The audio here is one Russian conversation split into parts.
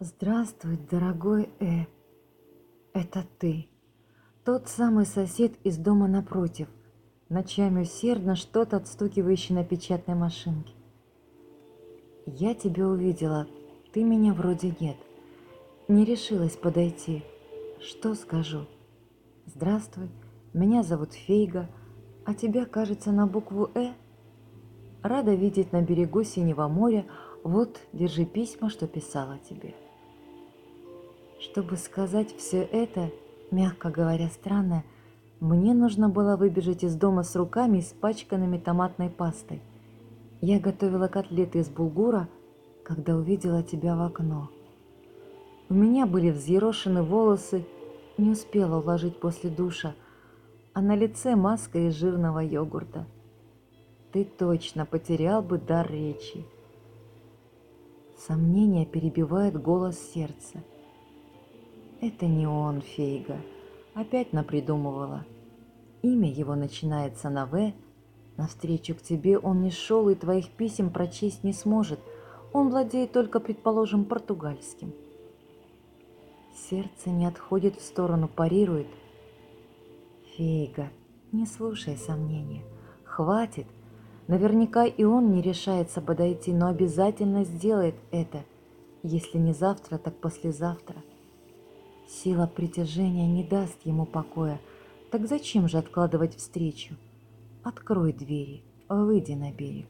Здравствуй, дорогой это ты, тот самый сосед из дома напротив, ночами усердно что-то отстукивающий на печатной машинке. Я тебя увидела, ты меня вроде нет, не решилась подойти. Что скажу? Здравствуй, меня зовут Фейга, а тебя, кажется, на букву Рада видеть на берегу синего моря, вот, держи письма, что писала тебе. Чтобы сказать все это, мягко говоря, странное, мне нужно было выбежать из дома с руками, испачканными томатной пастой. Я готовила котлеты из булгура, когда увидела тебя в окно. У меня были взъерошены волосы, не успела уложить после душа, а на лице маска из жирного йогурта. Ты точно потерял бы дар речи. Сомнение перебивает голос сердца. Это не он, Фейга. Опять напридумывала. Имя его начинается на «В». Навстречу к тебе он не шел и твоих писем прочесть не сможет. Он владеет только, предположим, португальским. Сердце не отходит в сторону, парирует. Фейга, не слушай сомнения. Хватит. Наверняка и он не решается подойти, но обязательно сделает это. Если не завтра, так послезавтра. Сила притяжения не даст ему покоя. Так зачем же откладывать встречу? Открой двери, выйди на берег.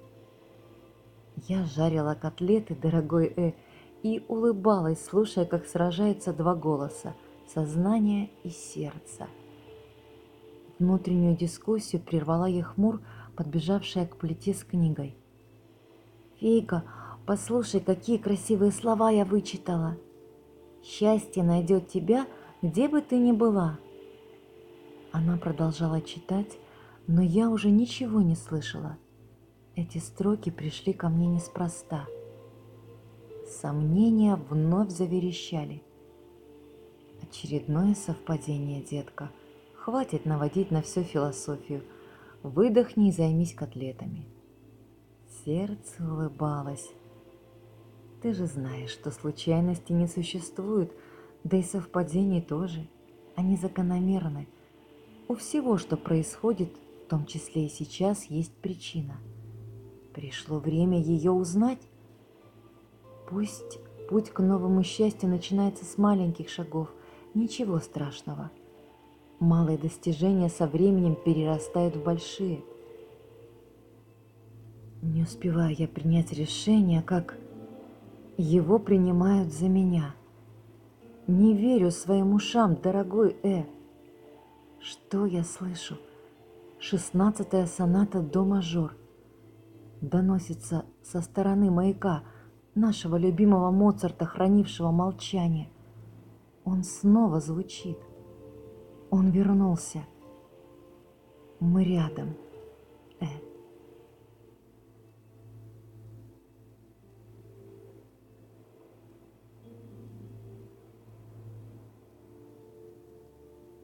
Я жарила котлеты, дорогой и улыбалась, слушая, как сражаются два голоса – сознание и сердце. Внутреннюю дискуссию прервала Ехмур, подбежавшая к плите с книгой. «Фейга, послушай, какие красивые слова я вычитала! Счастье найдет тебя, где бы ты ни была!» Она продолжала читать, но я уже ничего не слышала. Эти строки пришли ко мне неспроста. Сомнения вновь заверещали. Очередное совпадение, детка. Хватит наводить на все философию. Выдохни и займись котлетами. Сердце улыбалось. Ты же знаешь, что случайности не существует, да и совпадений тоже. Они закономерны. У всего, что происходит, в том числе и сейчас, есть причина. Пришло время ее узнать. Пусть путь к новому счастью начинается с маленьких шагов, ничего страшного. Малые достижения со временем перерастают в большие. Не успеваю я принять решение, как его принимают за меня. Не верю своим ушам, дорогой Что я слышу? 16-я соната до мажор. Доносится со стороны маяка, нашего любимого Моцарта, хранившего молчание. Он снова звучит. Он вернулся. Мы рядом.